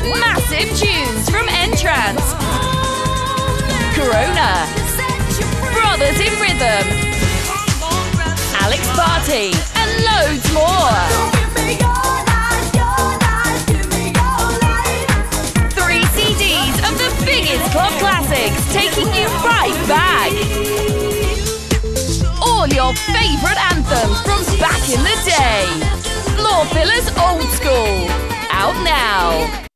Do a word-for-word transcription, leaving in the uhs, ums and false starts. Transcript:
Massive tunes from N-Trance, Corona, Brothers in Rhythm, Alex Party, and loads more. Three C Ds of the biggest club classics, taking you right back. All your favourite anthems from back in the day. Floor Fillers Old School. Out now.